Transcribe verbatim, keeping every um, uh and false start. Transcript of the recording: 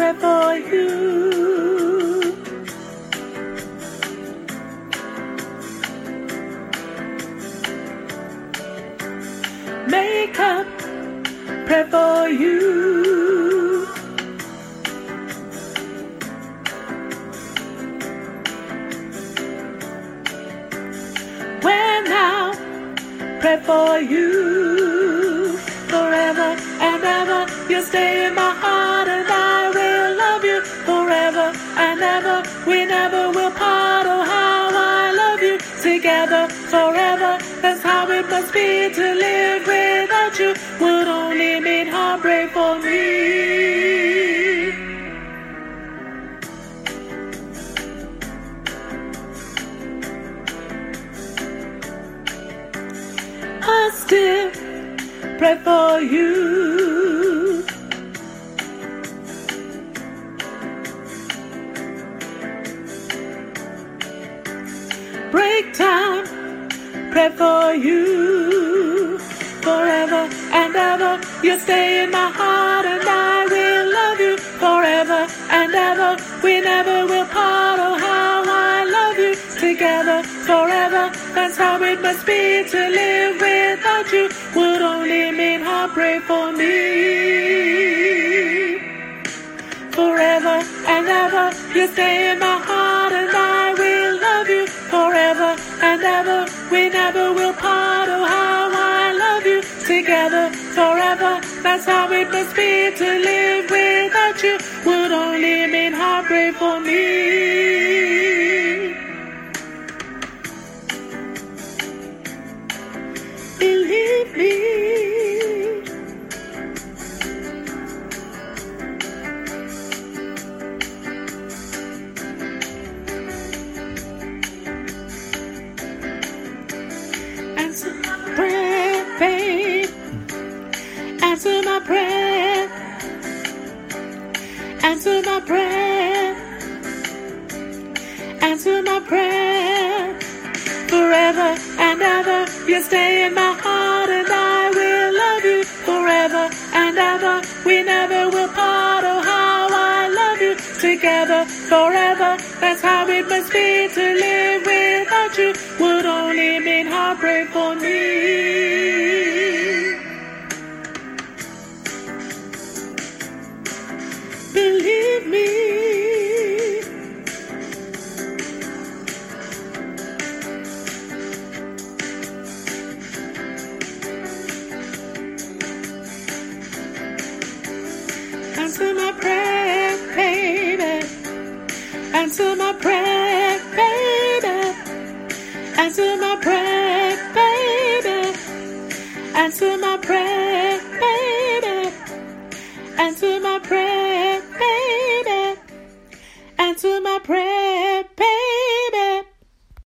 pray for you. Make up, pray for you. When I'll pray for you forever and ever. You stay in my heart and I will love you forever and ever. We never will part. Oh, how I love you together forever. That's how it must be to live without you. Would only mean heartbreak for me. I still pray for you. Break time, pray for you. Forever and ever, you stay in my heart and I will love you forever and ever. We never will part. Oh, how I love you together forever. That's how it must be to live without you. Would only mean heartbreak for me. Forever and ever, you stay in my heart and I will love you forever and ever. We never will part. Oh, how I love you together forever. That's how it must be to live without you. Would only mean heartbreak for me. Believe me. Answer my prayer, babe. Answer my prayer. Answer my prayer. Answer my prayer. Forever and ever, you stay in my heart and I will love you forever and ever. We never will part. Oh, how I love you together forever. That's how it must be to live without you. Would only mean heartbreak for me. Believe me. Answer my prayer, baby. Answer my prayer, baby. Answer my prayer, baby. Answer my